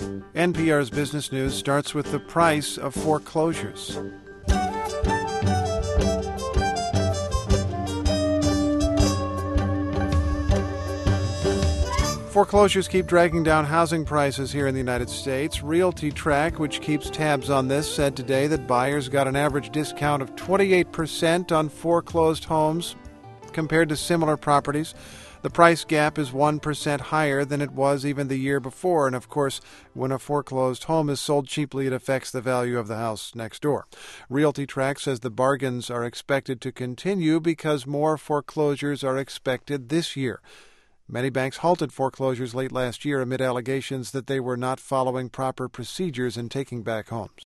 NPR's Business News starts with the price of foreclosures. Foreclosures keep dragging down housing prices here in the United States. RealtyTrack, which keeps tabs on this, said today that buyers got an average discount of 28% on foreclosed homes compared to similar properties. The price gap is 1% higher than it was even the year before. And, of course, when a foreclosed home is sold cheaply, it affects the value of the house next door. RealtyTrack says the bargains are expected to continue because more foreclosures are expected this year. Many banks halted foreclosures late last year amid allegations that they were not following proper procedures in taking back homes.